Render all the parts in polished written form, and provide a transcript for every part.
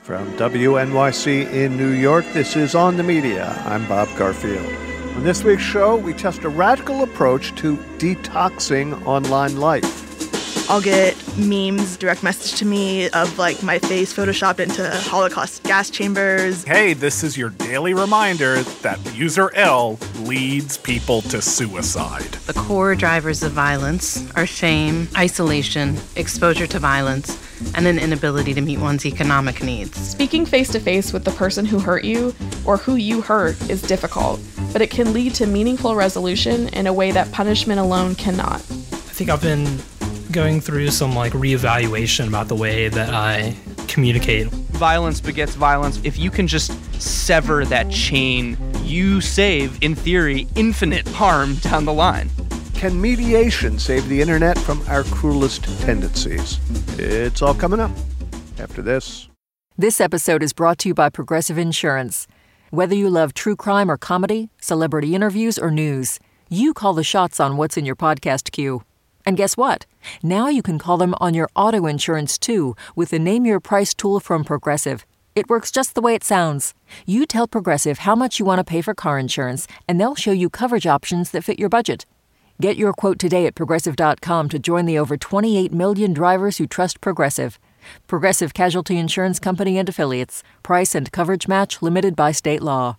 From WNYC in New York, this is On the Media. I'm Bob Garfield. On this week's show, we test a radical approach to detoxing online life. I'll get memes direct message to me of like my face photoshopped into Holocaust gas chambers. Hey, this is your daily reminder that user L leads people to suicide. The core drivers of violence are shame, isolation, exposure to violence, and an inability to meet one's economic needs. Speaking face-to-face with the person who hurt you or who you hurt is difficult, but it can lead to meaningful resolution in a way that punishment alone cannot. I think I've been going through some reevaluation about the way that I communicate. Violence begets violence. If you can just sever that chain, you save, in theory, infinite harm down the line. Can mediation save the internet from our cruelest tendencies? It's all coming up after this. This episode is brought to you by Progressive Insurance. Whether you love true crime or comedy, celebrity interviews or news, you call the shots on what's in your podcast queue. And guess what? Now you can call them on your auto insurance, too, with the Name Your Price tool from Progressive. It works just the way it sounds. You tell Progressive how much you want to pay for car insurance, and they'll show you coverage options that fit your budget. Get your quote today at Progressive.com to join the over 28 million drivers who trust Progressive. Progressive Casualty Insurance Company and Affiliates. Price and coverage match limited by state law.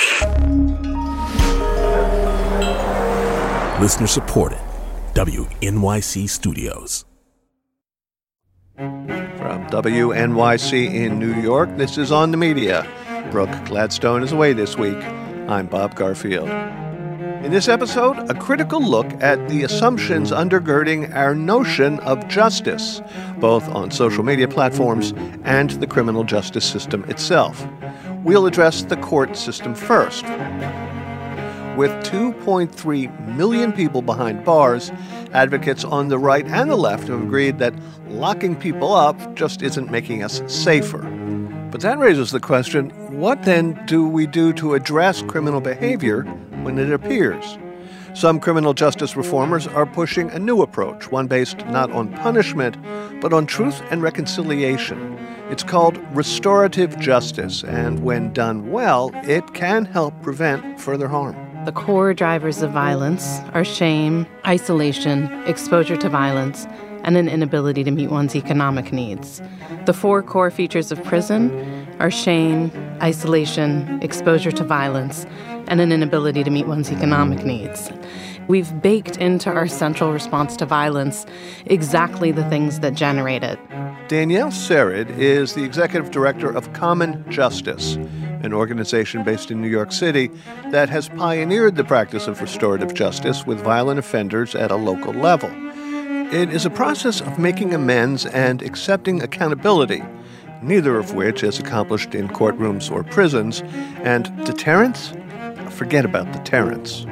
Listener supported. WNYC Studios. From WNYC in New York, this is On the Media. Brooke Gladstone is away this week. I'm Bob Garfield. In this episode, a critical look at the assumptions undergirding our notion of justice, both on social media platforms and the criminal justice system itself. We'll address the court system first. With 2.3 million people behind bars, advocates on the right and the left have agreed that locking people up just isn't making us safer. But that raises the question, what then do we do to address criminal behavior when it appears? Some criminal justice reformers are pushing a new approach, one based not on punishment, but on truth and reconciliation. It's called restorative justice, and when done well, it can help prevent further harm. The core drivers of violence are shame, isolation, exposure to violence, and an inability to meet one's economic needs. The four core features of prison are shame, isolation, exposure to violence, and an inability to meet one's economic needs. We've baked into our central response to violence exactly the things that generate it. Danielle Serid is the executive director of Common Justice, an organization based in New York City that has pioneered the practice of restorative justice with violent offenders at a local level. It is a process of making amends and accepting accountability, neither of which is accomplished in courtrooms or prisons. And deterrence? Forget about deterrence.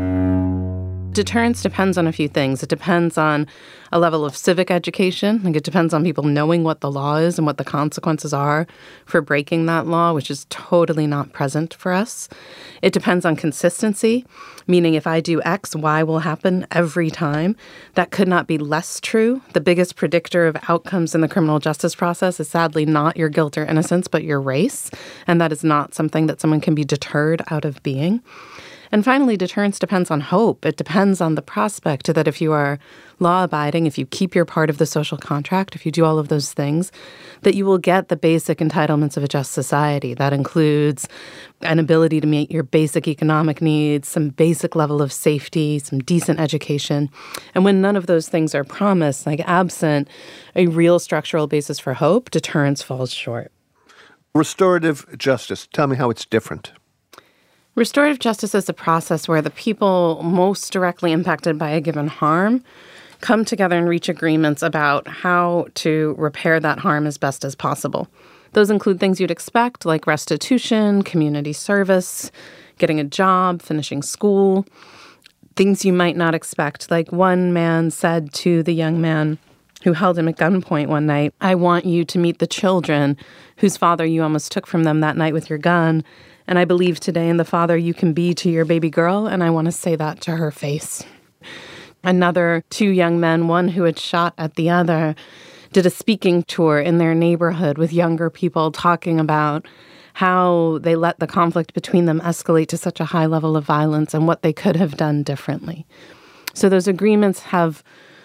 Deterrence depends on a few things. It depends on a level of civic education. It depends on people knowing what the law is and what the consequences are for breaking that law, which is totally not present for us. It depends on consistency, meaning if I do X, Y will happen every time. That could not be less true. The biggest predictor of outcomes in the criminal justice process is sadly not your guilt or innocence, but your race. And that is not something that someone can be deterred out of being. And finally, deterrence depends on hope. It depends on the prospect that if you are law-abiding, if you keep your part of the social contract, if you do all of those things, that you will get the basic entitlements of a just society. That includes an ability to meet your basic economic needs, some basic level of safety, some decent education. And when none of those things are promised, like absent a real structural basis for hope, deterrence falls short. Restorative justice, tell me how it's different. Restorative justice is a process where the people most directly impacted by a given harm come together and reach agreements about how to repair that harm as best as possible. Those include things you'd expect, like restitution, community service, getting a job, finishing school. Things you might not expect, like one man said to the young man who held him at gunpoint one night, "I want you to meet the children whose father you almost took from them that night with your gun. And I believe today in the father you can be to your baby girl, and I want to say that to her face." Another two young men, one who had shot at the other, did a speaking tour in their neighborhood with younger people talking about how they let the conflict between them escalate to such a high level of violence and what they could have done differently. So those agreements have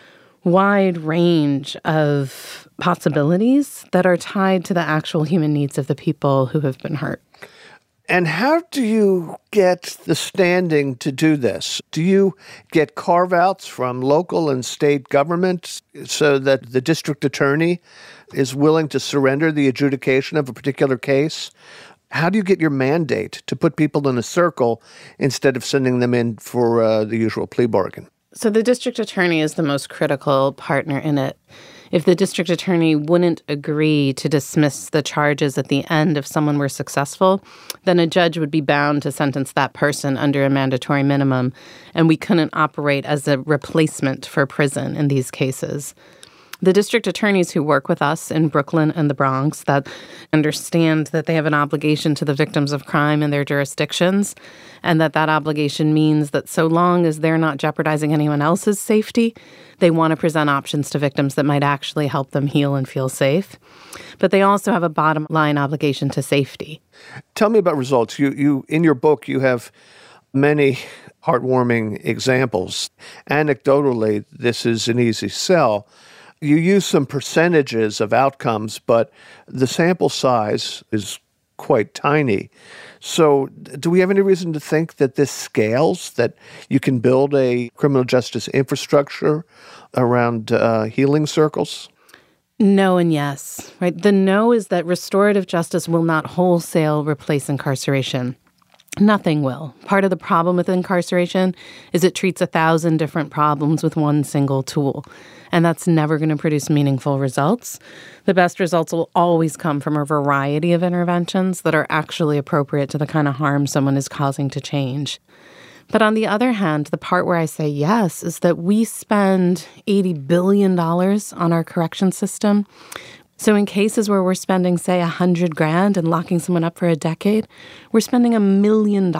wide range of possibilities that are tied to the actual human needs of the people who have been hurt. And how do you get the standing to do this? Do you get carve-outs from local and state governments so that the district attorney is willing to surrender the adjudication of a particular case? How do you get your mandate to put people in a circle instead of sending them in for the usual plea bargain? So the district attorney is the most critical partner in it. If the district attorney wouldn't agree to dismiss the charges at the end if someone were successful, then a judge would be bound to sentence that person under a mandatory minimum, and we couldn't operate as a replacement for prison in these cases. The district attorneys who work with us in Brooklyn and the Bronx that understand that they have an obligation to the victims of crime in their jurisdictions, and that obligation means that so long as they're not jeopardizing anyone else's safety, they want to present options to victims that might actually help them heal and feel safe. But they also have a bottom line obligation to safety. Tell me about results. You in your book, you have many heartwarming examples. Anecdotally, this is an easy sell. You use some percentages of outcomes, but the sample size is quite tiny. So do we have any reason to think that this scales, that you can build a criminal justice infrastructure around healing circles? No and yes. Right? The no is that restorative justice will not wholesale replace incarceration. Nothing will. Part of the problem with incarceration is it treats 1,000 different problems with one single tool, and that's never going to produce meaningful results. The best results will always come from a variety of interventions that are actually appropriate to the kind of harm someone is causing to change. But on the other hand, the part where I say yes is that we spend $80 billion on our correction system. So in cases where we're spending, say, $100,000 and locking someone up for a decade, we're spending $1 million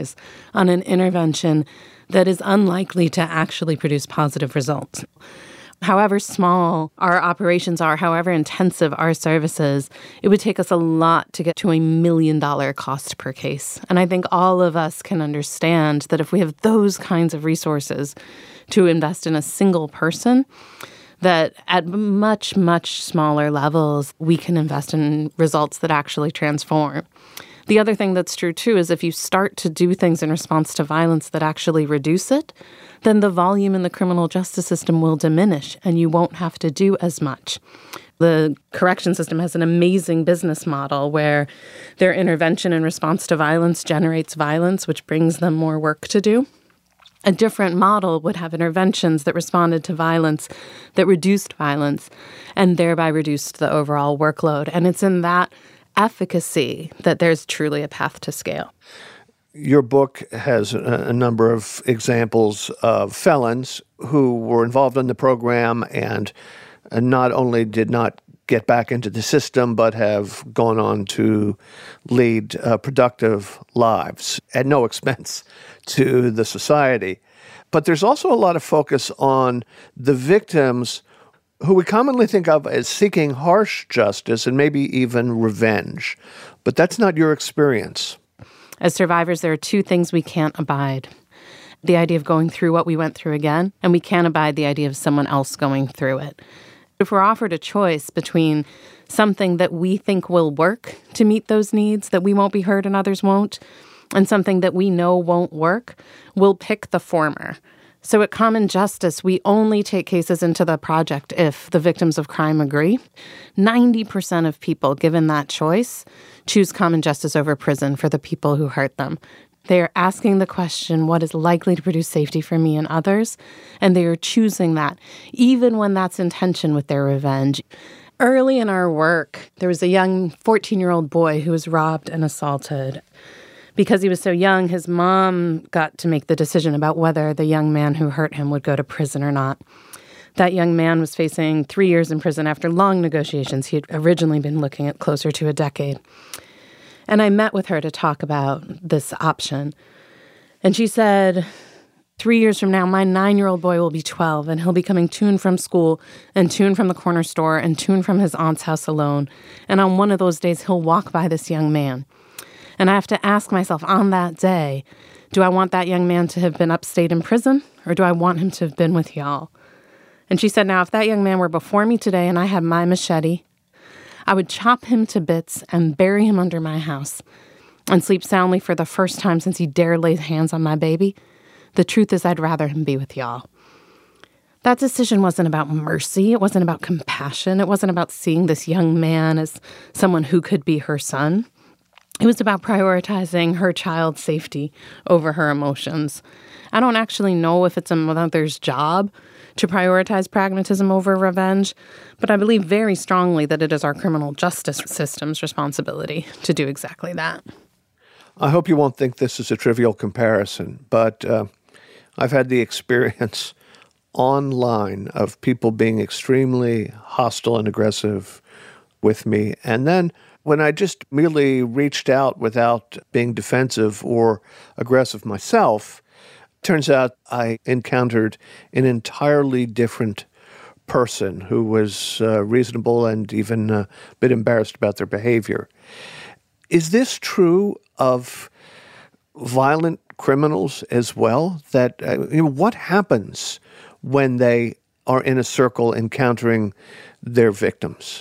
on an intervention that is unlikely to actually produce positive results. However small our operations are, however intensive our services, it would take us a lot to get to $1 million cost per case. And I think all of us can understand that if we have those kinds of resources to invest in a single person, that at much, much smaller levels, we can invest in results that actually transform. The other thing that's true, too, is if you start to do things in response to violence that actually reduce it, then the volume in the criminal justice system will diminish and you won't have to do as much. The correction system has an amazing business model where their intervention in response to violence generates violence, which brings them more work to do. A different model would have interventions that responded to violence, that reduced violence, and thereby reduced the overall workload. And it's in that efficacy that there's truly a path to scale. Your book has a number of examples of felons who were involved in the program and not only did not get back into the system, but have gone on to lead productive lives at no expense to the society. But there's also a lot of focus on the victims who we commonly think of as seeking harsh justice and maybe even revenge. But that's not your experience. As survivors, there are two things we can't abide. The idea of going through what we went through again, and we can't abide the idea of someone else going through it. If we're offered a choice between something that we think will work to meet those needs, that we won't be hurt and others won't, and something that we know won't work, we'll pick the former. So at Common Justice, we only take cases into the project if the victims of crime agree. 90% of people given that choice choose Common Justice over prison for the people who hurt them. They are asking the question, what is likely to produce safety for me and others? And they are choosing that, even when that's in tension with their revenge. Early in our work, there was a young 14-year-old boy who was robbed and assaulted. Because he was so young, his mom got to make the decision about whether the young man who hurt him would go to prison or not. That young man was facing 3 years in prison after long negotiations. He had originally been looking at closer to a decade. And I met with her to talk about this option. And she said, 3 years from now, my 9-year-old boy will be 12, and he'll be coming to and from school and to and from the corner store and to and from his aunt's house alone. And on one of those days, he'll walk by this young man. And I have to ask myself on that day, do I want that young man to have been upstate in prison, or do I want him to have been with y'all? And she said, now, if that young man were before me today and I had my machete, I would chop him to bits and bury him under my house and sleep soundly for the first time since he dared lay hands on my baby. The truth is, I'd rather him be with y'all. That decision wasn't about mercy. It wasn't about compassion. It wasn't about seeing this young man as someone who could be her son. It was about prioritizing her child's safety over her emotions. I don't actually know if it's a mother's job to prioritize pragmatism over revenge, but I believe very strongly that it is our criminal justice system's responsibility to do exactly that. I hope you won't think this is a trivial comparison, but I've had the experience online of people being extremely hostile and aggressive with me. And then when I just merely reached out without being defensive or aggressive myself, turns out I encountered an entirely different person who was reasonable and even a bit embarrassed about their behavior. Is this true of violent criminals as well? That what happens when they are in a circle encountering their victims?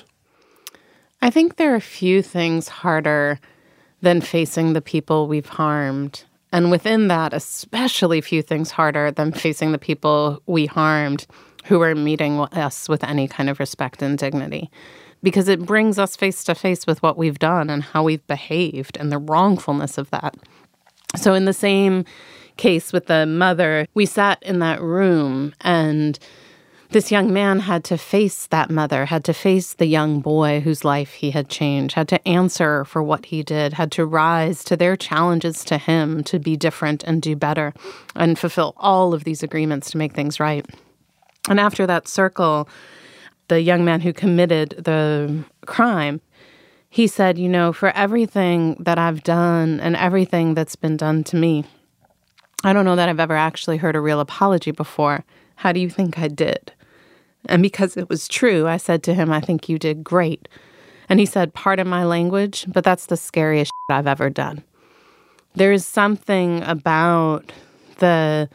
I think there are a few things harder than facing the people we've harmed. And within that, especially few things harder than facing the people we harmed who are meeting us with any kind of respect and dignity. Because it brings us face to face with what we've done and how we've behaved and the wrongfulness of that. So in the same case with the mother, we sat in that room and this young man had to face that mother, had to face the young boy whose life he had changed, had to answer for what he did, had to rise to their challenges to him to be different and do better and fulfill all of these agreements to make things right. And after that circle, the young man who committed the crime, he said, for everything that I've done and everything that's been done to me, I don't know that I've ever actually heard a real apology before. How do you think I did? And because it was true, I said to him, I think you did great. And he said, pardon my language, but that's the scariest shit I've ever done. There is something about the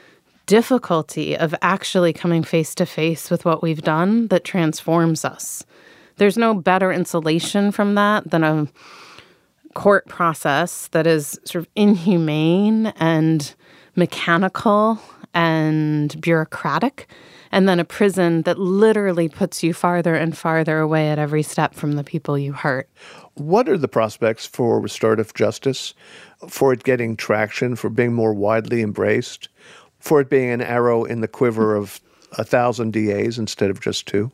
difficulty of actually coming face to face with what we've done that transforms us. There's no better insulation from that than a court process that is sort of inhumane and mechanical and bureaucratic, and then a prison that literally puts you farther and farther away at every step from the people you hurt. What are the prospects for restorative justice, for it getting traction, for being more widely embraced, for it being an arrow in the quiver of 1,000 DAs instead of just 2?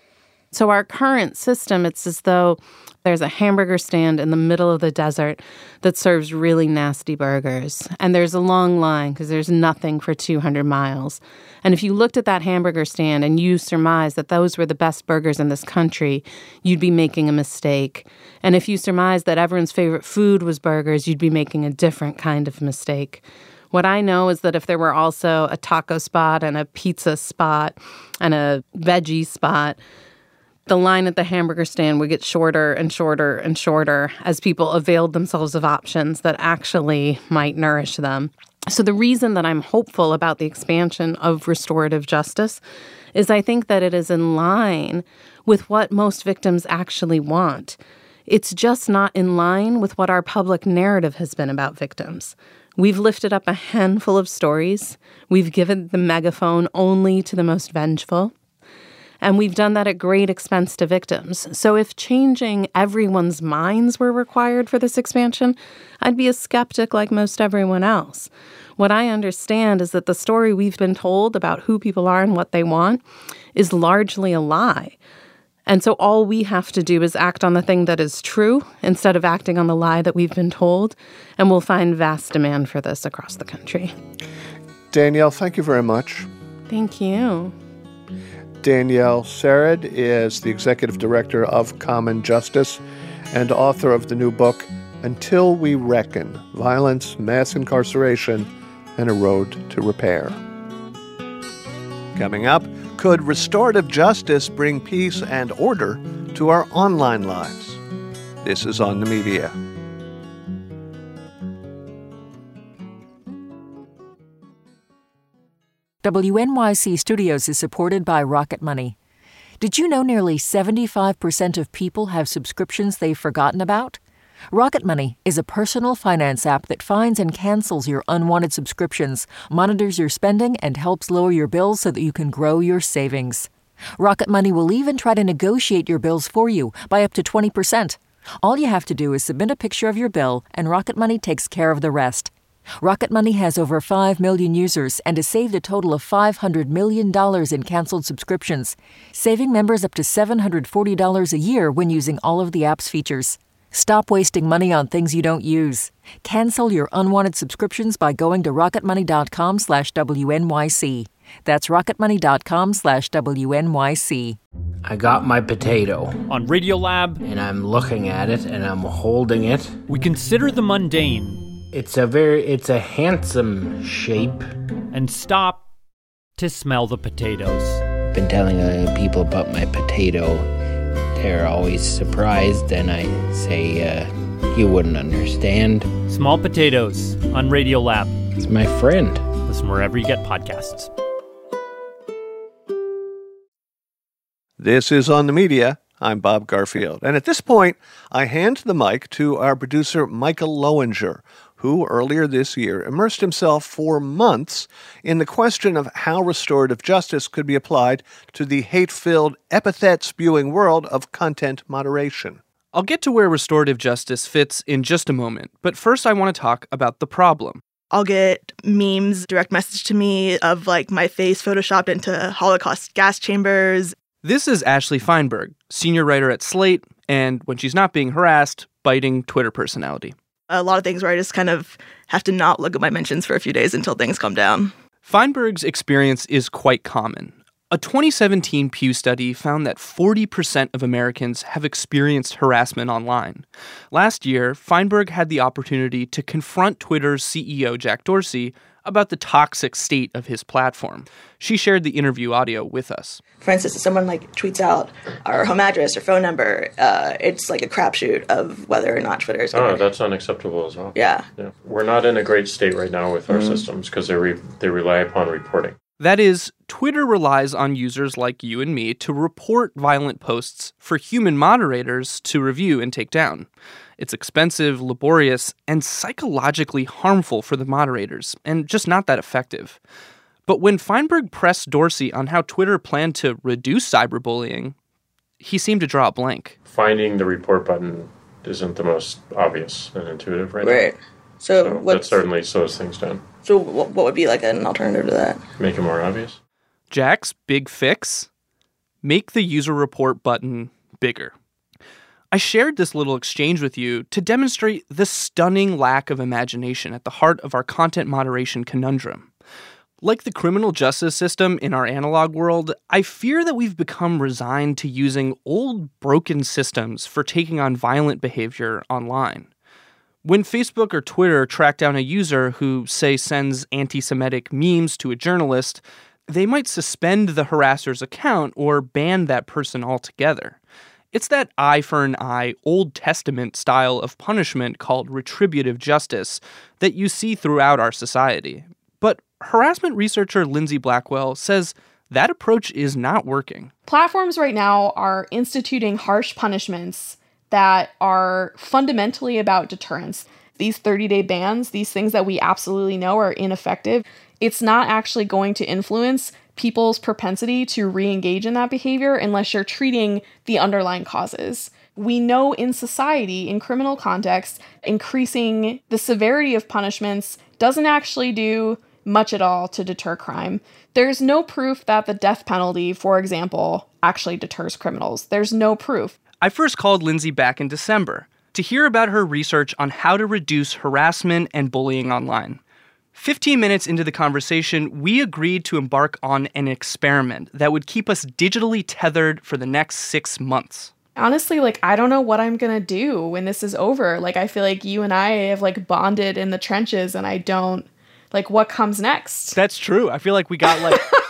So our current system, it's as though there's a hamburger stand in the middle of the desert that serves really nasty burgers. And there's a long line because there's nothing for 200 miles. And if you looked at that hamburger stand and you surmised that those were the best burgers in this country, you'd be making a mistake. And if you surmised that everyone's favorite food was burgers, you'd be making a different kind of mistake. What I know is that if there were also a taco spot and a pizza spot and a veggie spot, the line at the hamburger stand would get shorter and shorter and shorter as people availed themselves of options that actually might nourish them. So the reason that I'm hopeful about the expansion of restorative justice is I think that it is in line with what most victims actually want. It's just not in line with what our public narrative has been about victims. We've lifted up a handful of stories. We've given the megaphone only to the most vengeful. And we've done that at great expense to victims. So if changing everyone's minds were required for this expansion, I'd be a skeptic like most everyone else. What I understand is that the story we've been told about who people are and what they want is largely a lie. And so all we have to do is act on the thing that is true instead of acting on the lie that we've been told, and we'll find vast demand for this across the country. Danielle, thank you very much. Thank you. Danielle Sered is the executive director of Common Justice and author of the new book, Until We Reckon, Violence, Mass Incarceration, and a road to repair. Coming up, could restorative justice bring peace and order to our online lives? This is On the Media. WNYC Studios is supported by Rocket Money. Did you know nearly 75% of people have subscriptions they've forgotten about? Rocket Money is a personal finance app that finds and cancels your unwanted subscriptions, monitors your spending, and helps lower your bills so that you can grow your savings. Rocket Money will even try to negotiate your bills for you by up to 20%. All you have to do is submit a picture of your bill, and Rocket Money takes care of the rest. Rocket Money has over 5 million users and has saved a total of $500 million in canceled subscriptions, saving members up to $740 a year when using all of the app's features. Stop wasting money on things you don't use. Cancel your unwanted subscriptions by going to rocketmoney.com/WNYC. That's rocketmoney.com/WNYC. I got my potato on Radiolab, and I'm looking at it and I'm holding it. We consider the mundane. It's a handsome shape. And stop to smell the potatoes. I've been telling people about my potato. They're always surprised, and I say, you wouldn't understand. Small Potatoes on Radiolab. It's my friend. Listen wherever you get podcasts. This is On the Media. I'm Bob Garfield. And at this point, I hand the mic to our producer, Michael Lowinger, who earlier this year immersed himself for months in the question of how restorative justice could be applied to the hate-filled, epithet-spewing world of content moderation. I'll get to where restorative justice fits in just a moment, but first I want to talk about the problem. I'll get memes direct message to me of like my face photoshopped into Holocaust gas chambers. This is Ashley Feinberg, senior writer at Slate, and when she's not being harassed, biting Twitter personality. A lot of things where I just kind of have to not look at my mentions for a few days until things calm down. Feinberg's experience is quite common. A 2017 Pew study found that 40% of Americans have experienced harassment online. Last year, Feinberg had the opportunity to confront Twitter's CEO Jack Dorsey about the toxic state of his platform. She shared the interview audio with us. For instance, if someone tweets out our home address or phone number, it's like a crapshoot of whether or not Twitter is going to... Oh, that's unacceptable as well. Yeah. We're not in a great state right now with our systems because they rely upon reporting. That is, Twitter relies on users like you and me to report violent posts for human moderators to review and take down. It's expensive, laborious, and psychologically harmful for the moderators, and just not that effective. But when Feinberg pressed Dorsey on how Twitter planned to reduce cyberbullying, he seemed to draw a blank. Finding the report button isn't the most obvious and intuitive right now. Right. So that certainly slows things down. So what would be like an alternative to that? Make it more obvious. Jack's big fix? Make the user report button bigger. I shared this little exchange with you to demonstrate the stunning lack of imagination at the heart of our content moderation conundrum. Like the criminal justice system in our analog world, I fear that we've become resigned to using old, broken systems for taking on violent behavior online. When Facebook or Twitter track down a user who, say, sends anti-Semitic memes to a journalist, they might suspend the harasser's account or ban that person altogether. It's that eye for an eye, Old Testament style of punishment called retributive justice that you see throughout our society. But harassment researcher Lindsay Blackwell says that approach is not working. Platforms right now are instituting harsh punishments that are fundamentally about deterrence. These 30-day bans, these things that we absolutely know are ineffective, it's not actually going to influence people's propensity to re-engage in that behavior unless you're treating the underlying causes. We know in society, in criminal context, increasing the severity of punishments doesn't actually do much at all to deter crime. There's no proof that the death penalty, for example, actually deters criminals. There's no proof. I first called Lindsay back in December to hear about her research on how to reduce harassment and bullying online. 15 minutes into the conversation, we agreed to embark on an experiment that would keep us digitally tethered for the next 6 months. Honestly, I don't know what I'm going to do when this is over. I feel like you and I have, bonded in the trenches, and I don't Like, what comes next? That's true. I feel like we got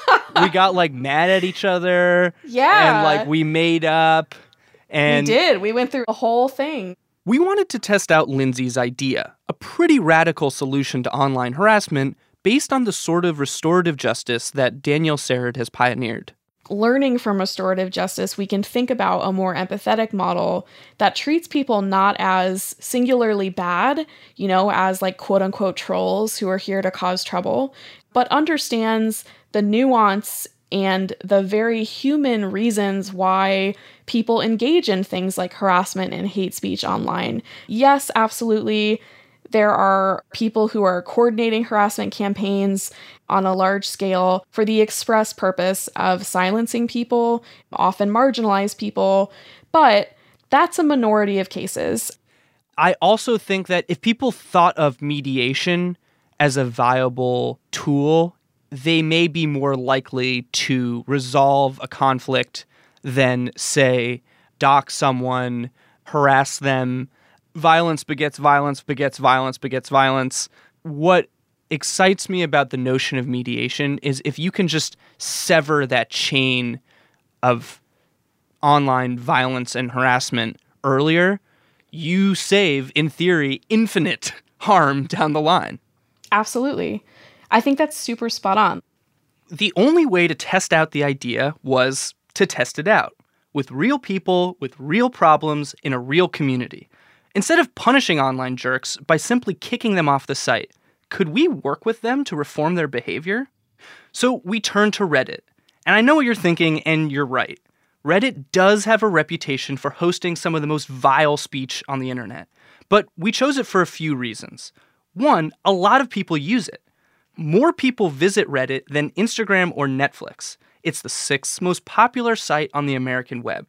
like mad at each other. Yeah. And like we made up. And we did. We went through the whole thing. We wanted to test out Lindsay's idea, a pretty radical solution to online harassment based on the sort of restorative justice that Danielle Serrett has pioneered. Learning from restorative justice, we can think about a more empathetic model that treats people not as singularly bad, as like quote unquote trolls who are here to cause trouble, but understands the nuance and the very human reasons why people engage in things like harassment and hate speech online. Yes, absolutely. There are people who are coordinating harassment campaigns on a large scale for the express purpose of silencing people, often marginalized people, but that's a minority of cases. I also think that if people thought of mediation as a viable tool, they may be more likely to resolve a conflict than, say, dock someone, harass them. Violence begets violence, begets violence, begets violence. What excites me about the notion of mediation is if you can just sever that chain of online violence and harassment earlier, you save, in theory, infinite harm down the line. Absolutely. I think that's super spot on. The only way to test out the idea was to test it out with real people, with real problems in a real community. Instead of punishing online jerks by simply kicking them off the site, could we work with them to reform their behavior? So we turned to Reddit. And I know what you're thinking, and you're right. Reddit does have a reputation for hosting some of the most vile speech on the internet. But we chose it for a few reasons. One, a lot of people use it. More people visit Reddit than Instagram or Netflix. It's the 6th most popular site on the American web.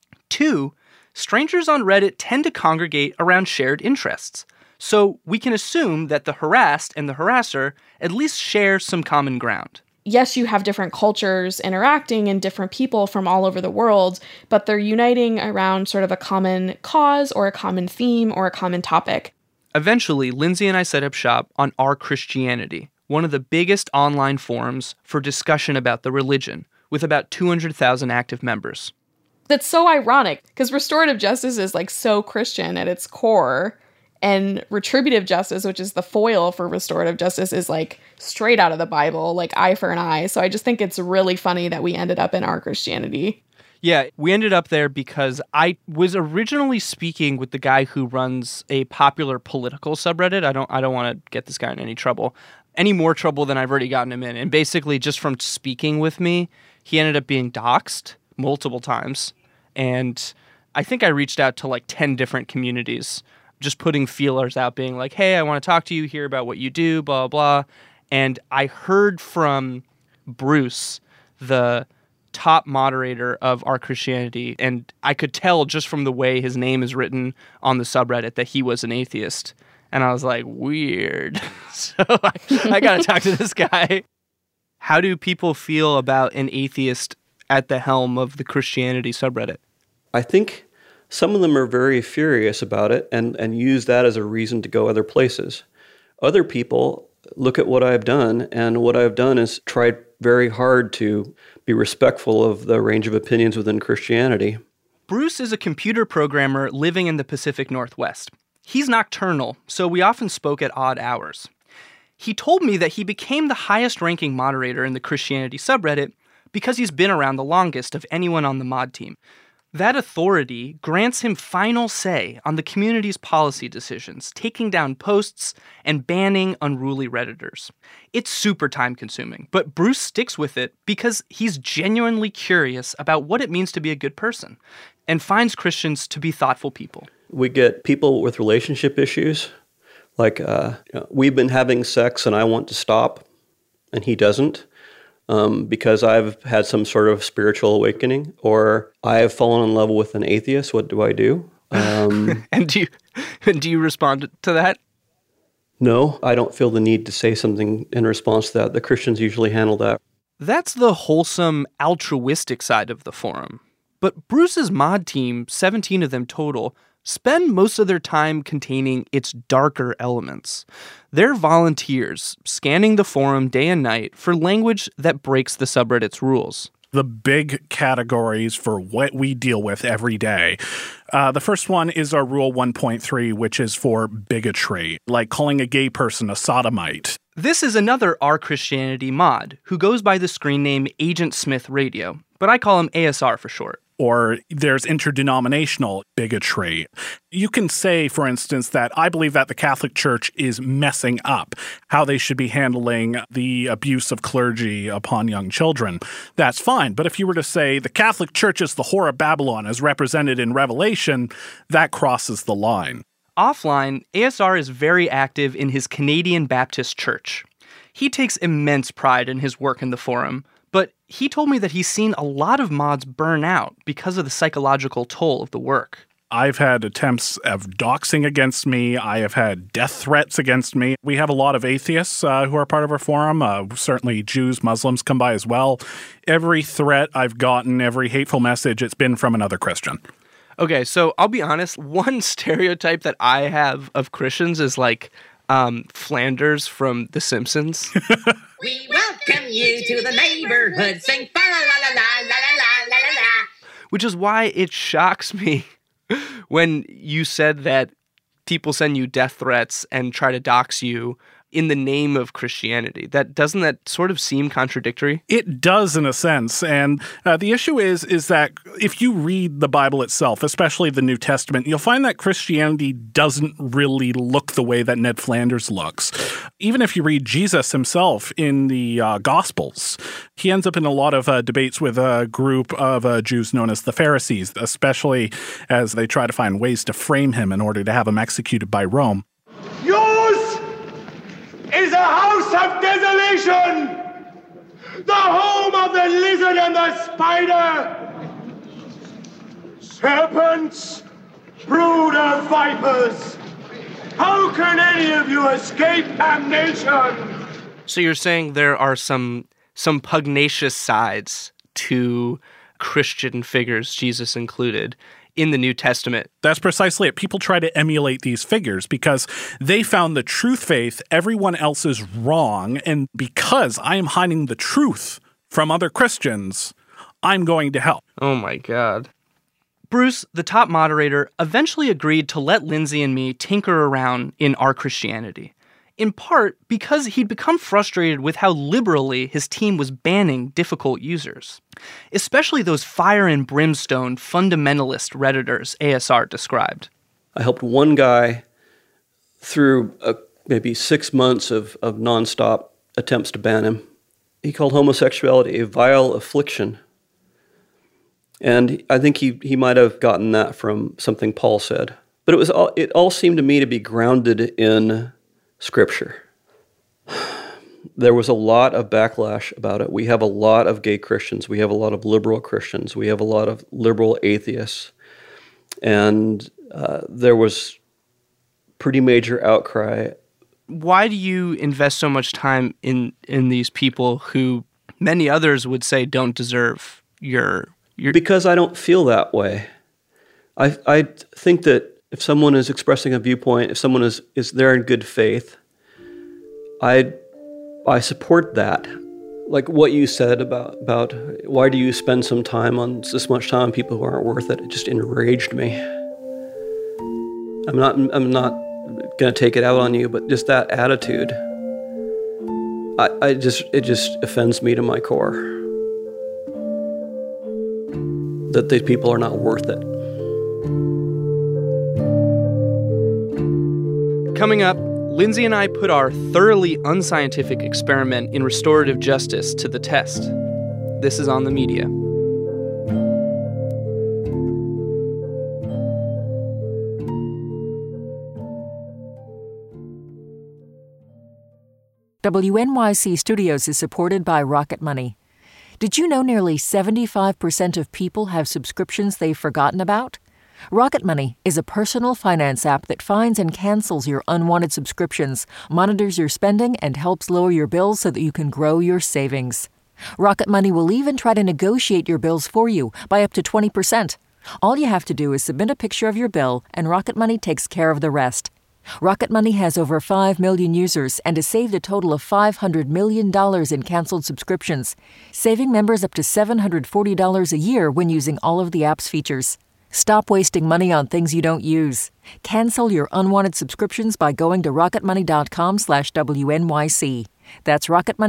2, strangers on Reddit tend to congregate around shared interests. So we can assume that the harassed and the harasser at least share some common ground. Yes, you have different cultures interacting and different people from all over the world, but they're uniting around sort of a common cause or a common theme or a common topic. Eventually, Lindsay and I set up shop on Our Christianity, one of the biggest online forums for discussion about the religion, with about 200,000 active members. That's so ironic, because restorative justice is like so Christian at its core, and retributive justice, which is the foil for restorative justice, is like straight out of the Bible, like eye for an eye. So I just think it's really funny that we ended up in Our Christianity. Yeah, we ended up there because I was originally speaking with the guy who runs a popular political subreddit. I don't want to get this guy in any trouble. Any more trouble than I've already gotten him in. And basically, just from speaking with me, he ended up being doxxed multiple times. And I think I reached out to like 10 different communities, just putting feelers out, being like, hey, I want to talk to you, hear about what you do, blah, blah. And I heard from Bruce, the top moderator of Our Christianity, and I could tell just from the way his name is written on the subreddit that he was an atheist. And I was like, weird. So I got to talk to this guy. How do people feel about an atheist at the helm of the Christianity subreddit? I think some of them are very furious about it and use that as a reason to go other places. Other people look at what I've done, and what I've done is tried very hard to be respectful of the range of opinions within Christianity. Bruce is a computer programmer living in the Pacific Northwest. He's nocturnal, so we often spoke at odd hours. He told me that he became the highest-ranking moderator in the Christianity subreddit because he's been around the longest of anyone on the mod team. That authority grants him final say on the community's policy decisions, taking down posts and banning unruly Redditors. It's super time-consuming, but Bruce sticks with it because he's genuinely curious about what it means to be a good person and finds Christians to be thoughtful people. We get people with relationship issues, like we've been having sex and I want to stop, and he doesn't. Because I've had some sort of spiritual awakening, or I have fallen in love with an atheist. What do I do? And do you respond to that? No, I don't feel the need to say something in response to that. The Christians usually handle that. That's the wholesome, altruistic side of the forum. But Bruce's mod team, 17 of them total, spend most of their time containing its darker elements. They're volunteers, scanning the forum day and night for language that breaks the subreddit's rules. The big categories for what we deal with every day. The first one is our Rule 1.3, which is for bigotry, like calling a gay person a sodomite. This is another Our Christianity mod, who goes by the screen name Agent Smith Radio, but I call him ASR for short. Or there's interdenominational bigotry. You can say, for instance, that I believe that the Catholic Church is messing up how they should be handling the abuse of clergy upon young children. That's fine. But if you were to say the Catholic Church is the whore of Babylon as represented in Revelation, that crosses the line. Offline, ASR is very active in his Canadian Baptist Church. He takes immense pride in his work in the forum, but he told me that he's seen a lot of mods burn out because of the psychological toll of the work. I've had attempts of doxing against me. I have had death threats against me. We have a lot of atheists who are part of our forum. Certainly Jews, Muslims come by as well. Every threat I've gotten, every hateful message, it's been from another Christian. Okay, so I'll be honest. One stereotype that I have of Christians is like Flanders from The Simpsons. We welcome you to the neighborhood. Sing fa la la la la la la la la. Which is why it shocks me when you said that people send you death threats and try to dox you in the name of Christianity. Doesn't that sort of seem contradictory? It does in a sense. And the issue is that if you read the Bible itself, especially the New Testament, you'll find that Christianity doesn't really look the way that Ned Flanders looks. Even if you read Jesus himself in the Gospels, he ends up in a lot of debates with a group of Jews known as the Pharisees, especially as they try to find ways to frame him in order to have him executed by Rome. Yours is a house of desolation, the home of the lizard and the spider, serpents, brood of vipers. How can any of you escape damnation? So you're saying there are some pugnacious sides to Christian figures, Jesus included, in the New Testament. That's precisely it. People try to emulate these figures because they found the truth faith, everyone else is wrong, and because I am hiding the truth from other Christians, I'm going to hell. Oh my God. Bruce, the top moderator, eventually agreed to let Lindsay and me tinker around in Our Christianity, in part because he'd become frustrated with how liberally his team was banning difficult users, especially those fire and brimstone fundamentalist Redditors ASR described. I helped one guy through maybe 6 months of nonstop attempts to ban him. He called homosexuality a vile affliction. And I think he might have gotten that from something Paul said. But it all seemed to me to be grounded in Scripture. There was a lot of backlash about it. We have a lot of gay Christians. We have a lot of liberal Christians. We have a lot of liberal atheists. And there was pretty major outcry. Why do you invest so much time in these people who many others would say don't deserve your... Because I don't feel that way. I think that if someone is expressing a viewpoint, if someone is there in good faith, I support that. Like what you said about why do you spend some time on this much time on people who aren't worth it? It just enraged me. I'm not going to take it out on you, but just that attitude, it just offends me to my core. That these people are not worth it. Coming up, Lindsay and I put our thoroughly unscientific experiment in restorative justice to the test. This is On the Media. WNYC Studios is supported by Rocket Money. Did you know nearly 75% of people have subscriptions they've forgotten about? Rocket Money is a personal finance app that finds and cancels your unwanted subscriptions, monitors your spending, and helps lower your bills so that you can grow your savings. Rocket Money will even try to negotiate your bills for you by up to 20%. All you have to do is submit a picture of your bill, and Rocket Money takes care of the rest. Rocket Money has over 5 million users and has saved a total of $500 million in canceled subscriptions, saving members up to $740 a year when using all of the app's features. Stop wasting money on things you don't use. Cancel your unwanted subscriptions by going to rocketmoney.com/WNYC. That's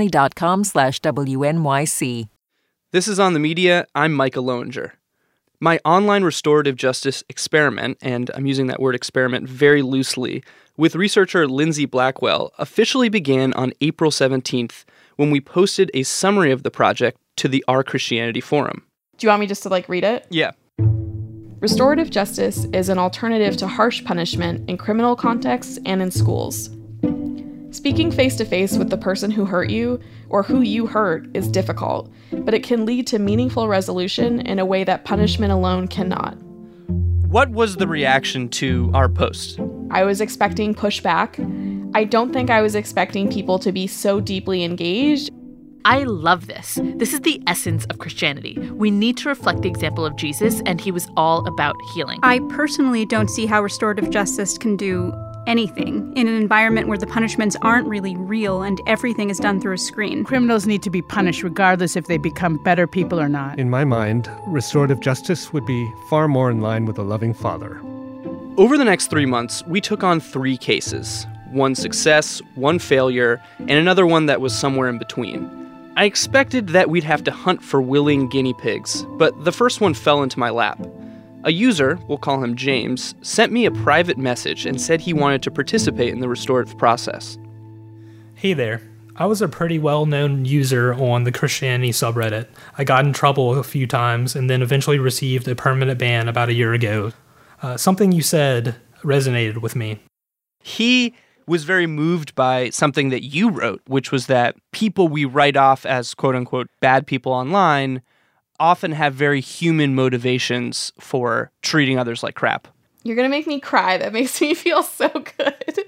rocketmoney.com/WNYC. This is On the Media. I'm Micah Loewinger. My online restorative justice experiment, and I'm using that word experiment very loosely, with researcher Lindsay Blackwell officially began on April 17th when we posted a summary of the project to the Our Christianity forum. Do you want me just to read it? Yeah. Restorative justice is an alternative to harsh punishment in criminal contexts and in schools. Speaking face-to-face with the person who hurt you or who you hurt is difficult, but it can lead to meaningful resolution in a way that punishment alone cannot. What was the reaction to our post? I was expecting pushback. I don't think I was expecting people to be so deeply engaged. I love this. This is the essence of Christianity. We need to reflect the example of Jesus, and he was all about healing. I personally don't see how restorative justice can do anything in an environment where the punishments aren't really real and everything is done through a screen. Criminals need to be punished regardless if they become better people or not. In my mind, restorative justice would be far more in line with a loving father. Over the next 3 months, we took on 3 cases. One success, one failure, and another one that was somewhere in between. I expected that we'd have to hunt for willing guinea pigs, but the first one fell into my lap. A user, we'll call him James, sent me a private message and said he wanted to participate in the restorative process. Hey there. I was a pretty well-known user on the Christianity subreddit. I got in trouble a few times and then eventually received a permanent ban about a year ago. Something you said resonated with me. He was very moved by something that you wrote, which was that people we write off as quote-unquote bad people online often have very human motivations for treating others like crap. You're going to make me cry. That makes me feel so good.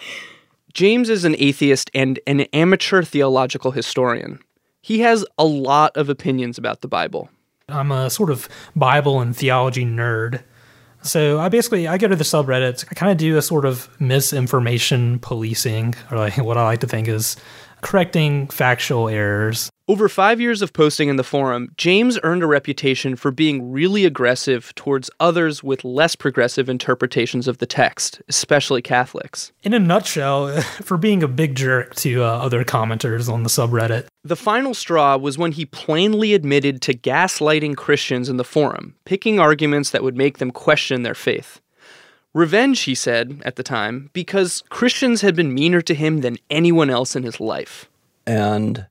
James is an atheist and an amateur theological historian. He has a lot of opinions about the Bible. I'm a sort of Bible and theology nerd. So I go to the subreddits. I kind of do a sort of misinformation policing, or what I like to think is correcting factual errors. Over 5 years of posting in the forum, James earned a reputation for being really aggressive towards others with less progressive interpretations of the text, especially Catholics. In a nutshell, for being a big jerk to other commenters on the subreddit. The final straw was when he plainly admitted to gaslighting Christians in the forum, picking arguments that would make them question their faith. Revenge, he said at the time, because Christians had been meaner to him than anyone else in his life. And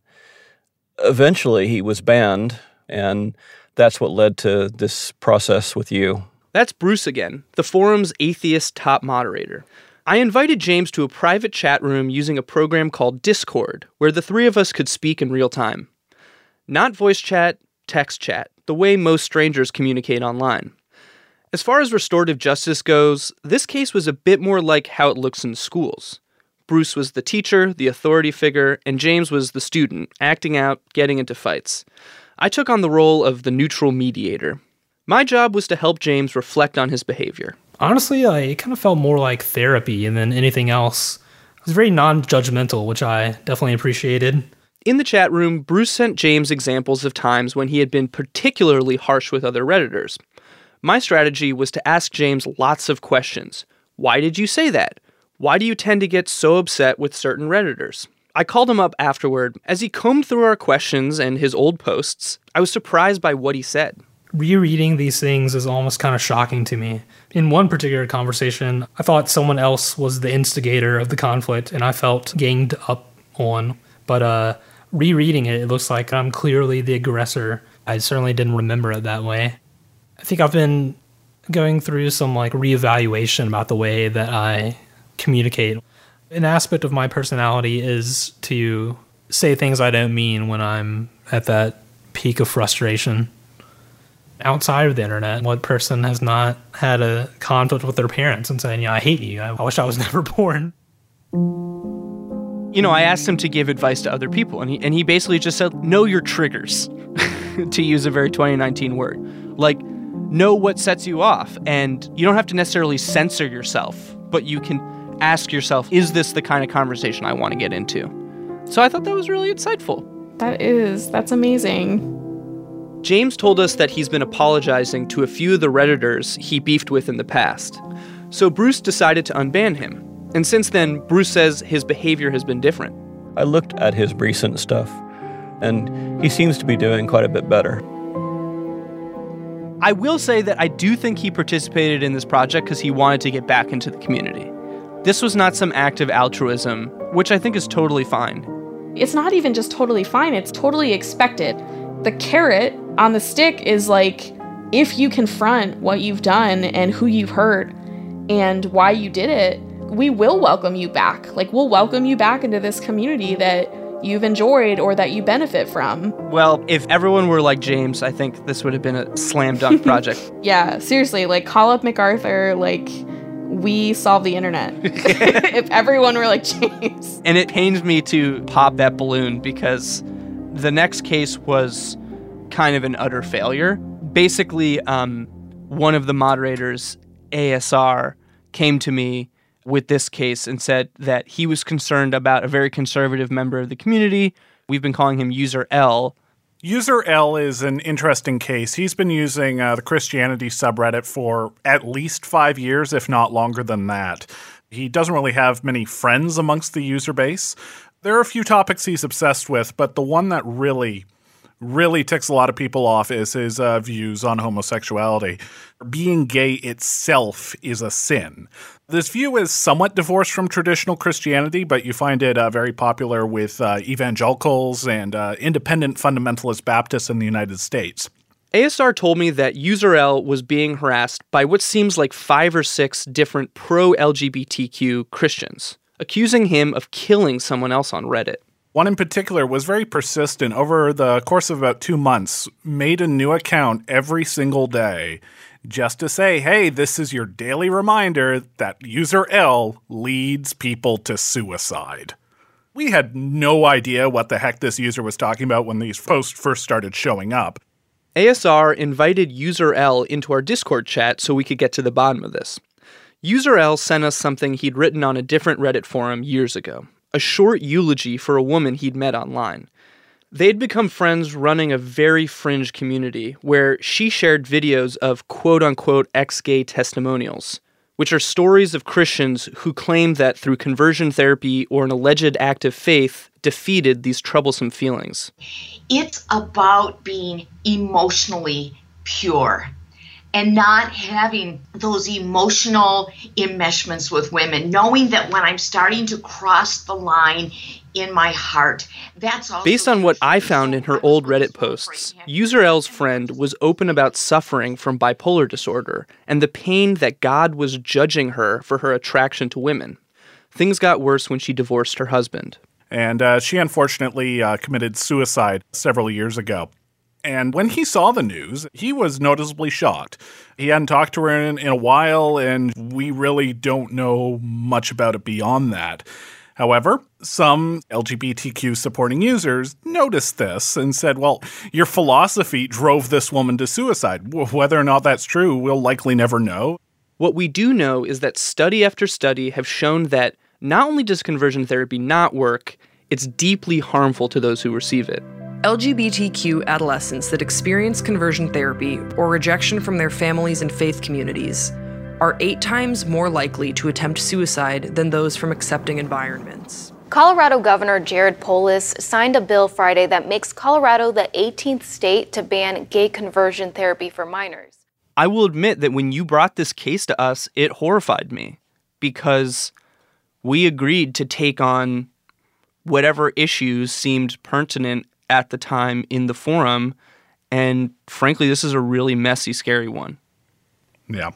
eventually he was banned, and that's what led to this process with you. That's Bruce again, the forum's atheist top moderator. I invited James to a private chat room using a program called Discord, where the 3 of us could speak in real time. Not voice chat, text chat, the way most strangers communicate online. As far as restorative justice goes, this case was a bit more like how it looks in schools. Bruce was the teacher, the authority figure, and James was the student, acting out, getting into fights. I took on the role of the neutral mediator. My job was to help James reflect on his behavior. Honestly, it kind of felt more like therapy than anything else. It was very non-judgmental, which I definitely appreciated. In the chat room, Bruce sent James examples of times when he had been particularly harsh with other Redditors. My strategy was to ask James lots of questions. Why did you say that? Why do you tend to get so upset with certain Redditors? I called him up afterward. As he combed through our questions and his old posts, I was surprised by what he said. Rereading these things is almost kind of shocking to me. In one particular conversation, I thought someone else was the instigator of the conflict, and I felt ganged up on. But rereading it, it looks like I'm clearly the aggressor. I certainly didn't remember it that way. I think I've been going through some reevaluation about the way that I communicate. An aspect of my personality is to say things I don't mean when I'm at that peak of frustration. Outside of the internet, what person has not had a conflict with their parents and saying, I hate you, I wish I was never born. I asked him to give advice to other people, and he basically just said, know your triggers, to use a very 2019 word. know what sets you off. And you don't have to necessarily censor yourself, but you can ask yourself, is this the kind of conversation I want to get into? So I thought that was really insightful. That's amazing. James told us that he's been apologizing to a few of the Redditors he beefed with in the past. So Bruce decided to unban him. And since then, Bruce says his behavior has been different. I looked at his recent stuff, and he seems to be doing quite a bit better. I will say that I do think he participated in this project because he wanted to get back into the community. This was not some act of altruism, which I think is totally fine. It's not even just totally fine, it's totally expected. The carrot on the stick is like, if you confront what you've done and who you've hurt and why you did it, we will welcome you back. Like, we'll welcome you back into this community that you've enjoyed or that you benefit from. Well, if everyone were like James, I think this would have been a slam dunk project. Yeah, seriously, like, call up MacArthur, like, we solve the internet. If everyone were like James. And it pains me to pop that balloon because the next case was kind of an utter failure. Basically, one of the moderators, ASR, came to me with this case and said that he was concerned about a very conservative member of the community. We've been calling him User L. User L is an interesting case. He's been using the Christianity subreddit for at least 5 years, if not longer than that. He doesn't really have many friends amongst the user base. There are a few topics he's obsessed with, but the one that really ticks a lot of people off is his views on homosexuality. Being gay itself is a sin. This view is somewhat divorced from traditional Christianity, but you find it very popular with evangelicals and independent fundamentalist Baptists in the United States. ASR told me that User L was being harassed by what seems like 5 or 6 different pro-LGBTQ Christians, accusing him of killing someone else on Reddit. One in particular was very persistent. Over the course of about 2 months, made a new account every single day just to say, hey, this is your daily reminder that User L leads people to suicide. We had no idea what the heck this user was talking about when these posts first started showing up. ASR invited User L into our Discord chat so we could get to the bottom of this. User L sent us something he'd written on a different Reddit forum years ago. A short eulogy for a woman he'd met online. They'd become friends running a very fringe community where she shared videos of quote-unquote ex-gay testimonials, which are stories of Christians who claim that through conversion therapy or an alleged act of faith defeated these troublesome feelings. It's about being emotionally pure and not having those emotional enmeshments with women, knowing that when I'm starting to cross the line in my heart, that's also... Based on what I found in her old Reddit posts, User L's friend was open about suffering from bipolar disorder and the pain that God was judging her for her attraction to women. Things got worse when she divorced her husband. And she unfortunately committed suicide several years ago. And when he saw the news, he was noticeably shocked. He hadn't talked to her in a while, and we really don't know much about it beyond that. However, some LGBTQ supporting users noticed this and said, well, your philosophy drove this woman to suicide. Whether or not that's true, we'll likely never know. What we do know is that study after study have shown that not only does conversion therapy not work, it's deeply harmful to those who receive it. LGBTQ adolescents that experience conversion therapy or rejection from their families and faith communities are 8 times more likely to attempt suicide than those from accepting environments. Colorado Governor Jared Polis signed a bill Friday that makes Colorado the 18th state to ban gay conversion therapy for minors. I will admit that when you brought this case to us, it horrified me because we agreed to take on whatever issues seemed pertinent at the time in the forum, and frankly, this is a really messy, scary one. Yeah.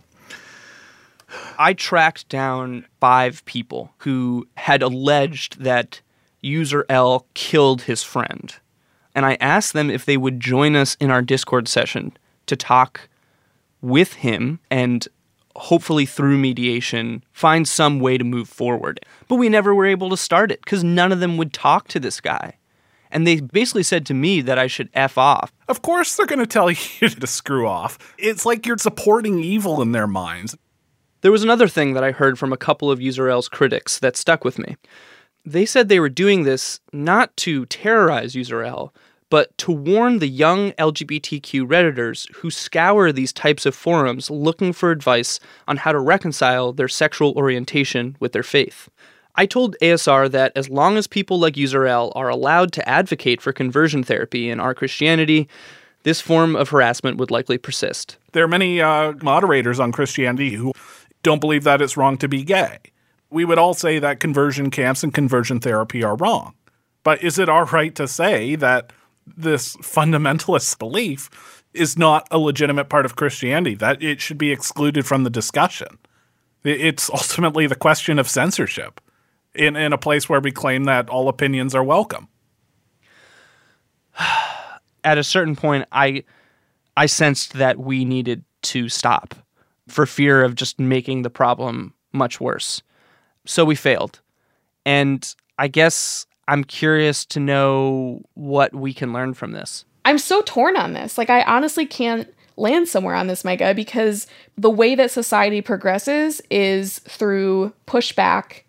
I tracked down 5 people who had alleged that User L killed his friend, and I asked them if they would join us in our Discord session to talk with him and hopefully through mediation find some way to move forward. But we never were able to start it because none of them would talk to this guy. And they basically said to me that I should F off. Of course they're going to tell you to screw off. It's like you're supporting evil in their minds. There was another thing that I heard from a couple of Userel's critics that stuck with me. They said they were doing this not to terrorize Userel, but to warn the young LGBTQ Redditors who scour these types of forums looking for advice on how to reconcile their sexual orientation with their faith. I told ASR that as long as people like Userel are allowed to advocate for conversion therapy in our Christianity, this form of harassment would likely persist. There are many moderators on Christianity who don't believe that it's wrong to be gay. We would all say that conversion camps and conversion therapy are wrong. But is it our right to say that this fundamentalist belief is not a legitimate part of Christianity, that it should be excluded from the discussion? It's ultimately the question of censorship in a place where we claim that all opinions are welcome. At a certain point, I sensed that we needed to stop for fear of just making the problem much worse. So we failed. And I guess I'm curious to know what we can learn from this. I'm so torn on this. Like, I honestly can't land somewhere on this, Micah, because the way that society progresses is through pushback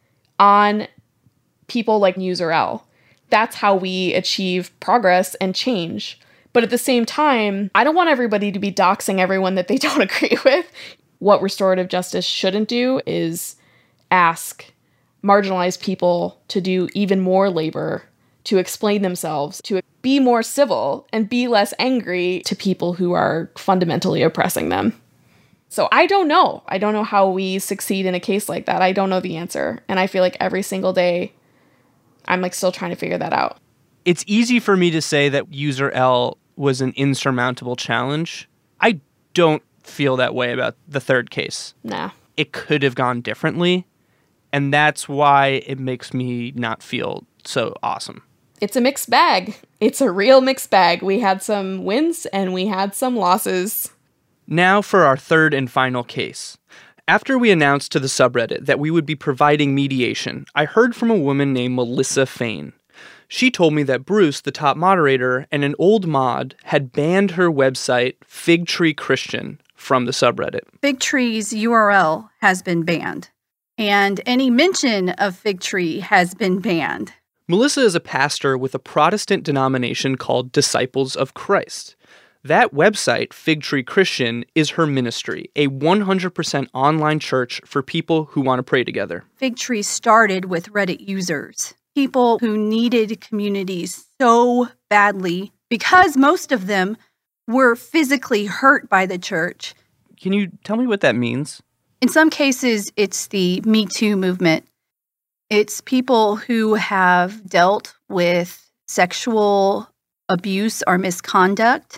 on people like Userel. That's how we achieve progress and change. But at the same time, I don't want everybody to be doxing everyone that they don't agree with. What restorative justice shouldn't do is ask marginalized people to do even more labor, to explain themselves, to be more civil, and be less angry to people who are fundamentally oppressing them. So I don't know. I don't know how we succeed in a case like that. I don't know the answer. And I feel like every single day, I'm like still trying to figure that out. It's easy for me to say that Userel was an insurmountable challenge. I don't feel that way about the third case. Nah. It could have gone differently. And that's why it makes me not feel so awesome. It's a mixed bag. It's a real mixed bag. We had some wins and we had some losses. Now for our third and final case. After we announced to the subreddit that we would be providing mediation, I heard from a woman named Melissa Fain. She told me that Bruce, the top moderator, and an old mod had banned her website, Figtree Christian, from the subreddit. Figtree's URL has been banned, and any mention of Figtree has been banned. Melissa is a pastor with a Protestant denomination called Disciples of Christ. That website, Figtree Christian, is her ministry, a 100% online church for people who want to pray together. Figtree started with Reddit users, people who needed communities so badly because most of them were physically hurt by the church. Can you tell me what that means? In some cases, it's the Me Too movement. It's people who have dealt with sexual abuse or misconduct,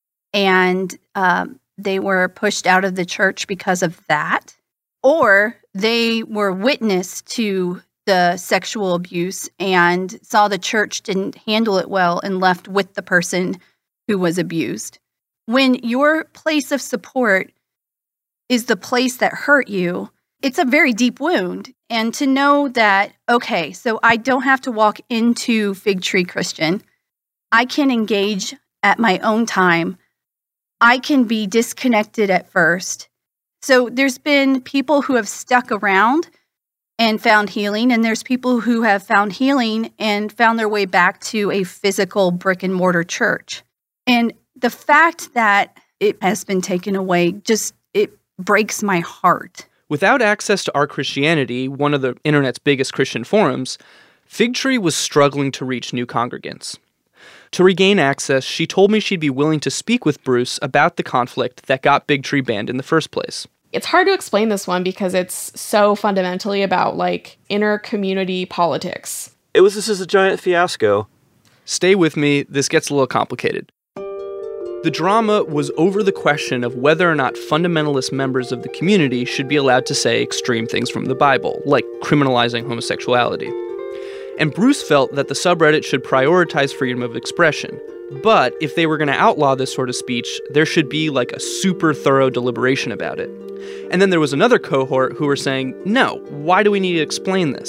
and they were pushed out of the church because of that, or they were witness to the sexual abuse and saw the church didn't handle it well and left with the person who was abused. When your place of support is the place that hurt you, it's a very deep wound. And to know that, okay, so I don't have to walk into Figtree Christian. I can engage at my own time. I can be disconnected at first. So there's been people who have stuck around and found healing, and there's people who have found healing and found their way back to a physical brick and mortar church. And the fact that it has been taken away, just, it breaks my heart. Without access to Our Christianity, one of the internet's biggest Christian forums, Figtree was struggling to reach new congregants. To regain access, she told me she'd be willing to speak with Bruce about the conflict that got Figtree banned in the first place. It's hard to explain this one because it's so fundamentally about, like, inner community politics. This is a giant fiasco. Stay with me, this gets a little complicated. The drama was over the question of whether or not fundamentalist members of the community should be allowed to say extreme things from the Bible, like criminalizing homosexuality. And Bruce felt that the subreddit should prioritize freedom of expression. But if they were going to outlaw this sort of speech, there should be like a super thorough deliberation about it. And then there was another cohort who were saying, no, why do we need to explain this?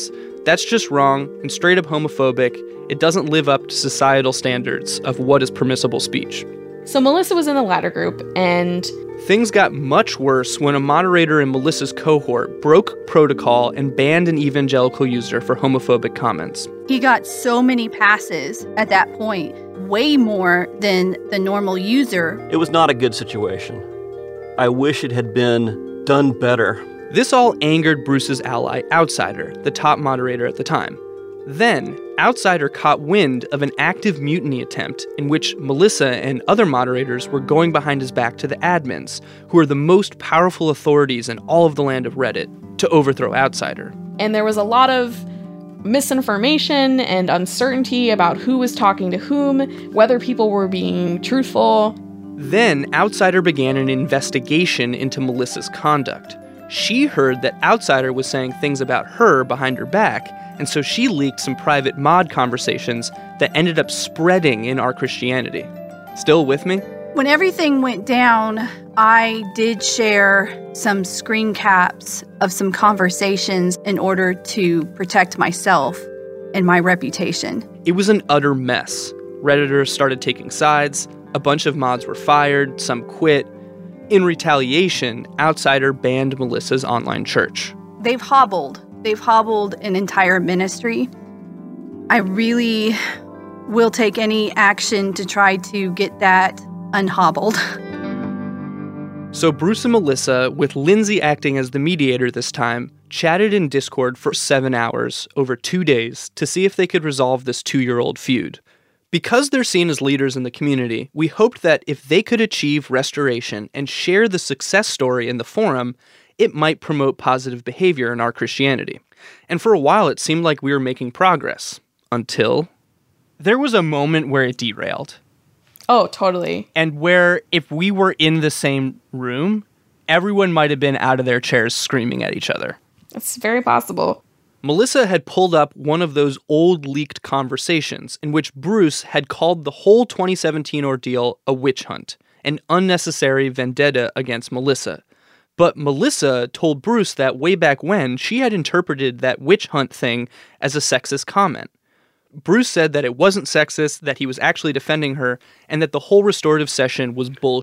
That's just wrong and straight up homophobic. It doesn't live up to societal standards of what is permissible speech. So Melissa was in the latter group, and things got much worse when a moderator in Melissa's cohort broke protocol and banned an evangelical user for homophobic comments. He got so many passes at that point, way more than the normal user. It was not a good situation. I wish it had been done better. This all angered Bruce's ally, Outsider, the top moderator at the time. Then, Outsider caught wind of an active mutiny attempt in which Melissa and other moderators were going behind his back to the admins, who are the most powerful authorities in all of the land of Reddit, to overthrow Outsider. And there was a lot of misinformation and uncertainty about who was talking to whom, whether people were being truthful. Then, Outsider began an investigation into Melissa's conduct. She heard that Outsider was saying things about her behind her back, and so she leaked some private mod conversations that ended up spreading in Our Christianity. Still with me? When everything went down, I did share some screen caps of some conversations in order to protect myself and my reputation. It was an utter mess. Redditors started taking sides, a bunch of mods were fired, some quit. In retaliation, Outsider banned Melissa's online church. They've hobbled an entire ministry. I really will take any action to try to get that unhobbled. So Bruce and Melissa, with Lindsay acting as the mediator this time, chatted in Discord for 7 hours over 2 days to see if they could resolve this 2-year-old feud. Because they're seen as leaders in the community, we hoped that if they could achieve restoration and share the success story in the forum, it might promote positive behavior in Our Christianity. And for a while, it seemed like we were making progress. Until there was a moment where it derailed. Oh, totally. And where if we were in the same room, everyone might have been out of their chairs screaming at each other. It's very possible. Melissa had pulled up one of those old leaked conversations in which Bruce had called the whole 2017 ordeal a witch hunt, an unnecessary vendetta against Melissa. But Melissa told Bruce that way back when, she had interpreted that witch hunt thing as a sexist comment. Bruce said that it wasn't sexist, that he was actually defending her, and that the whole restorative session was bull.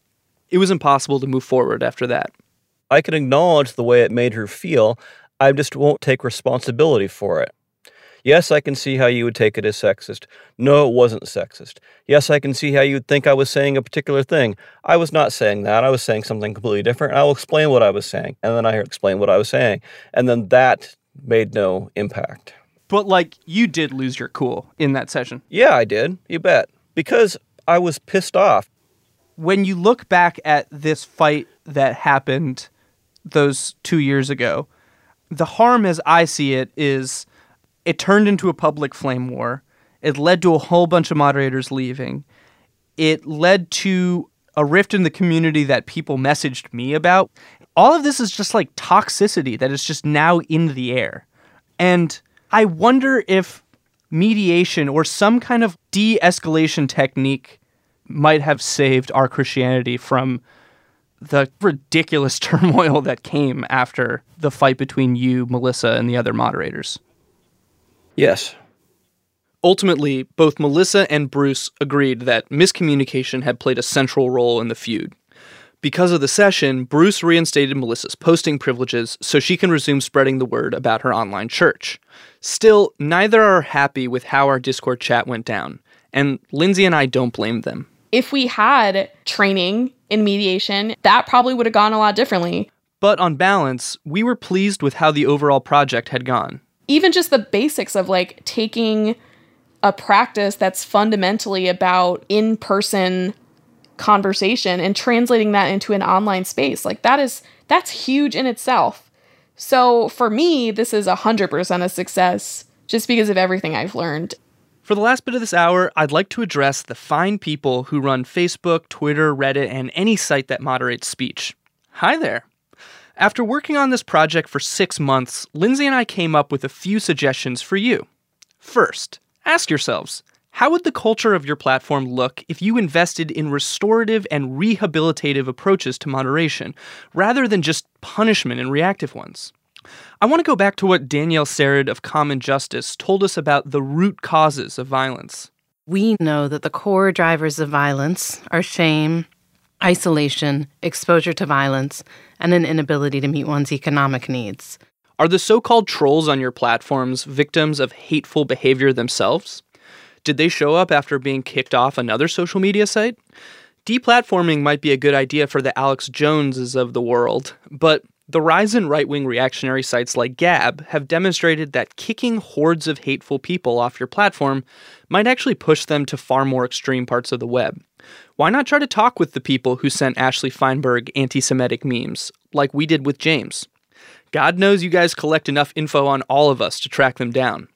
It was impossible to move forward after that. I can acknowledge the way it made her feel. I just won't take responsibility for it. Yes, I can see how you would take it as sexist. No, it wasn't sexist. Yes, I can see how you would think I was saying a particular thing. I was not saying that. I was saying something completely different. I will explain what I was saying. And then I explain what I was saying. And then that made no impact. But, like, you did lose your cool in that session. Yeah, I did. You bet. Because I was pissed off. When you look back at this fight that happened those 2 years ago, the harm as I see it is it turned into a public flame war. It led to a whole bunch of moderators leaving. It led to a rift in the community that people messaged me about. All of this is just like toxicity that is just now in the air. And I wonder if mediation or some kind of de-escalation technique might have saved Our Christianity from the ridiculous turmoil that came after the fight between you, Melissa, and the other moderators. Yes. Ultimately, both Melissa and Bruce agreed that miscommunication had played a central role in the feud. Because of the session, Bruce reinstated Melissa's posting privileges so she can resume spreading the word about her online church. Still, neither are happy with how our Discord chat went down, and Lindsay and I don't blame them. If we had training in mediation, that probably would have gone a lot differently. But on balance, we were pleased with how the overall project had gone. Even just the basics of like taking a practice that's fundamentally about in-person conversation and translating that into an online space, like that's huge in itself. So for me, this is 100% a success just because of everything I've learned. For the last bit of this hour, I'd like to address the fine people who run Facebook, Twitter, Reddit, and any site that moderates speech. Hi there. After working on this project for 6 months, Lindsay and I came up with a few suggestions for you. First, ask yourselves, how would the culture of your platform look if you invested in restorative and rehabilitative approaches to moderation, rather than just punishment and reactive ones? I want to go back to what Danielle Serid of Common Justice told us about the root causes of violence. We know that the core drivers of violence are shame, isolation, exposure to violence, and an inability to meet one's economic needs. Are the so-called trolls on your platforms victims of hateful behavior themselves? Did they show up after being kicked off another social media site? Deplatforming might be a good idea for the Alex Joneses of the world, but the rise in right-wing reactionary sites like Gab have demonstrated that kicking hordes of hateful people off your platform might actually push them to far more extreme parts of the web. Why not try to talk with the people who sent Ashley Feinberg anti-Semitic memes, like we did with James? God knows you guys collect enough info on all of us to track them down.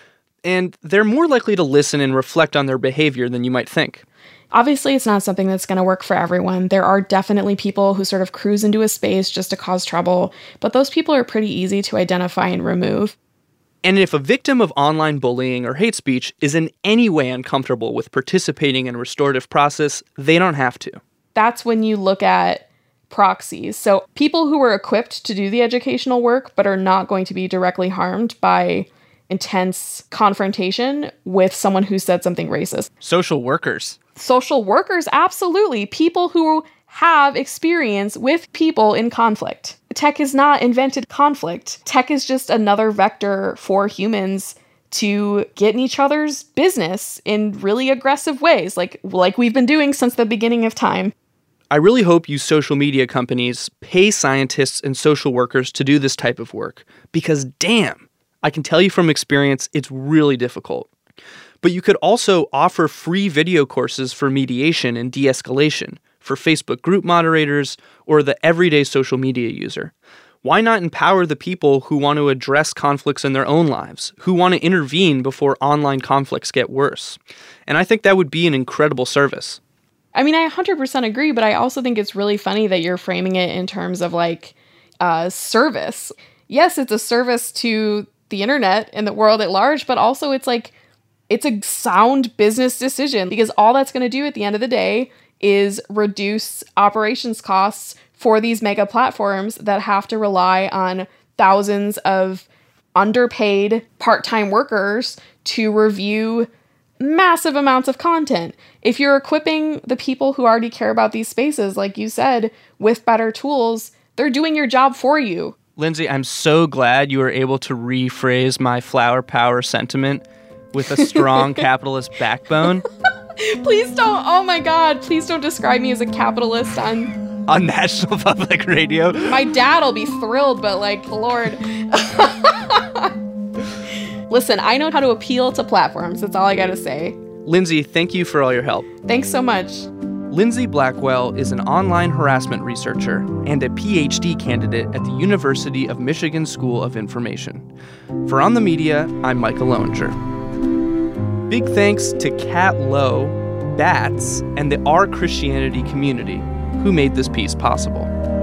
And they're more likely to listen and reflect on their behavior than you might think. Obviously, it's not something that's going to work for everyone. There are definitely people who sort of cruise into a space just to cause trouble, but those people are pretty easy to identify and remove. And if a victim of online bullying or hate speech is in any way uncomfortable with participating in a restorative process, they don't have to. That's when you look at proxies. So people who are equipped to do the educational work but are not going to be directly harmed by intense confrontation with someone who said something racist. Social workers. Social workers, absolutely. People who have experience with people in conflict. Tech has not invented conflict. Tech is just another vector for humans to get in each other's business in really aggressive ways, like we've been doing since the beginning of time. I really hope you social media companies pay scientists and social workers to do this type of work, because damn, I can tell you from experience, it's really difficult. But you could also offer free video courses for mediation and de-escalation for Facebook group moderators or the everyday social media user. Why not empower the people who want to address conflicts in their own lives, who want to intervene before online conflicts get worse? And I think that would be an incredible service. I mean, I 100% agree, but I also think it's really funny that you're framing it in terms of like service. Yes, it's a service to the internet and the world at large, but also it's like, it's a sound business decision, because all that's going to do at the end of the day is reduce operations costs for these mega platforms that have to rely on thousands of underpaid part-time workers to review massive amounts of content. If you're equipping the people who already care about these spaces, like you said, with better tools, they're doing your job for you. Lindsay, I'm so glad you were able to rephrase my flower power sentiment with a strong capitalist backbone. Please don't, oh my God, please don't describe me as a capitalist on National Public Radio. My dad'll be thrilled, but like, Lord. Listen, I know how to appeal to platforms. That's all I gotta say. Lindsay, thank you for all your help. Thanks so much. Lindsay Blackwell is an online harassment researcher and a PhD candidate at the University of Michigan School of Information. For On the Media, I'm Michael Lowinger. Big thanks to Kat Lowe, Bats, and the Our Christianity community who made this piece possible.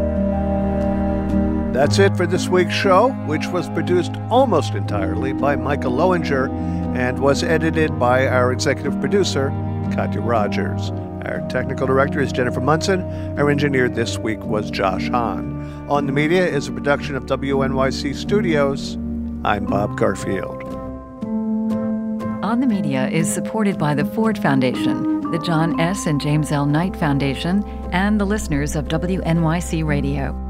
That's it for this week's show, which was produced almost entirely by Michael Lowinger and was edited by our executive producer, Katya Rogers. Our technical director is Jennifer Munson. Our engineer this week was Josh Hahn. On the Media is a production of WNYC Studios. I'm Bob Garfield. On the Media is supported by the Ford Foundation, the John S. and James L. Knight Foundation, and the listeners of WNYC Radio.